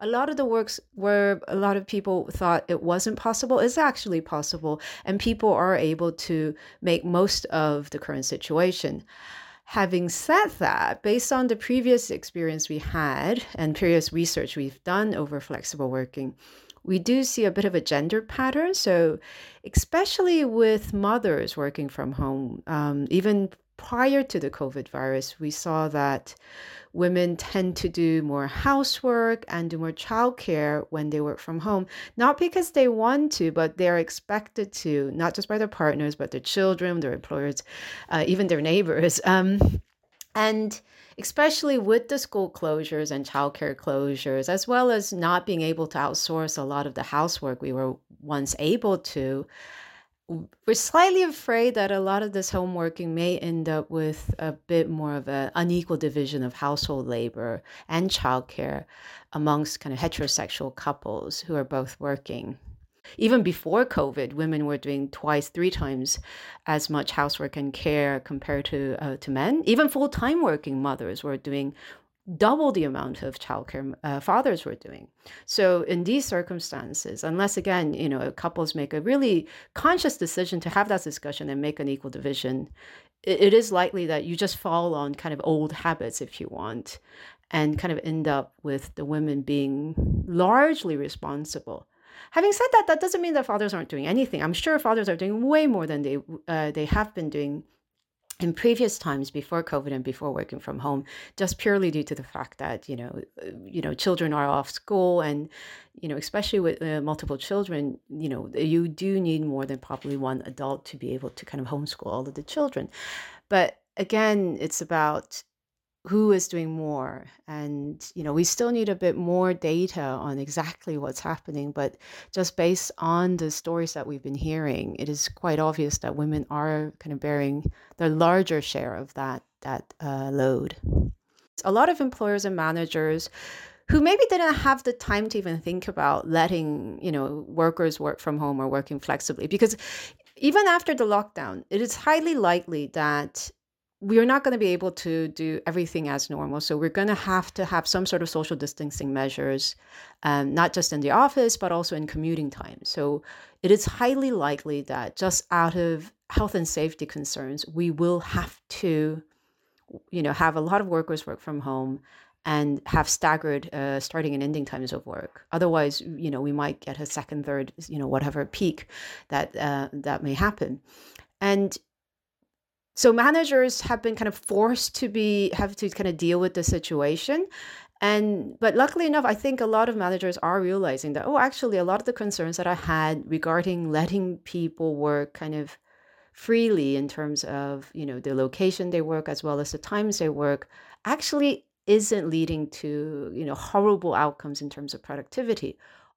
a lot of the works where a lot of people thought it wasn't possible is actually possible, and people are able to make most of the current situation. Having said that, based on the previous experience we had and previous research we've done over flexible working, we do see a bit of a gender pattern. So, especially with mothers working from home, even prior to the COVID virus, we saw that women tend to do more housework and do more childcare when they work from home, not because they want to, but they're expected to, not just by their partners, but their children, their employers, even their neighbors. And especially with the school closures and childcare closures, as well as not being able to outsource a lot of the housework we were once able to, we're slightly afraid that a lot of this home working may end up with a bit more of an unequal division of household labor and childcare amongst kind of heterosexual couples who are both working. Even before COVID, women were doing twice, three times as much housework and care compared to men. Even full-time working mothers were doing double the amount of childcare fathers were doing. So in these circumstances, unless again, couples make a really conscious decision to have that discussion and make an equal division, it is likely that you just fall on kind of old habits, if you want, and kind of end up with the women being largely responsible. Having said that, that doesn't mean that fathers aren't doing anything. I'm sure fathers are doing way more than they have been doing in previous times before COVID and before working from home, just purely due to the fact that children are off school, and especially with multiple children, you do need more than probably one adult to be able to kind of homeschool all of the children. But again, it's about who is doing more, and we still need a bit more data on exactly what's happening, but just based on the stories that we've been hearing, it is quite obvious that women are kind of bearing the larger share of that load. A lot of employers and managers who maybe didn't have the time to even think about letting workers work from home or working flexibly, because even after the lockdown, it is highly likely that we are not going to be able to do everything as normal. So we're going to have some sort of social distancing measures, not just in the office, but also in commuting time. So it is highly likely that just out of health and safety concerns, we will have to, have a lot of workers work from home and have staggered starting and ending times of work. Otherwise, we might get a second, third, whatever peak that may happen. And so managers have been kind of forced to have to kind of deal with the situation. But luckily enough, I think a lot of managers are realizing that, oh, actually, a lot of the concerns that I had regarding letting people work kind of freely in terms of, the location they work as well as the times they work actually isn't leading to, horrible outcomes in terms of productivity.